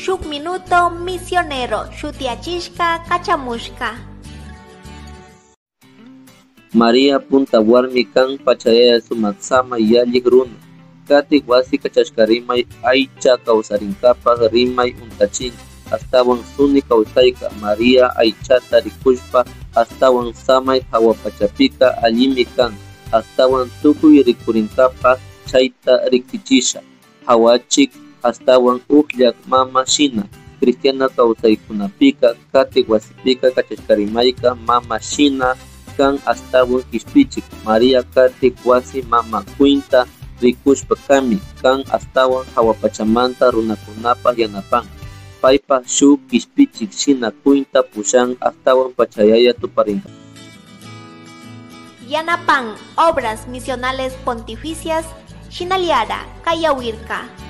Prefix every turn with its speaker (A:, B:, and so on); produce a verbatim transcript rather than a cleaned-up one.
A: shuk minuto misionero shutiachishka kachamushka.
B: María punta warmi kan pachayaya sumaksama yallik runa. Kati wasi kachashkarimay aycha kawsarinkapa rimay untachin. Astawan suni kawsayka María aychata rikushpa astawan samay hawapachapika allimi kan. Astawan tukuy rikurinkapak chayta rikichisha. Hawachik astawan ukllak mama shina. Cristiana kawsaykunapika kati wasipika kachashkarimayka mama shina kan astawan kishpichik. María kartik wasi mama kuinta rikushpa kami kan astawan hawapachamanta runakunapa yanapan. Paypa shuk kishpichik shina kuinta pushan astawan pachayaya tuparinka.
A: Yanapan obras misionales pontificias Shinaliara Kayawirka.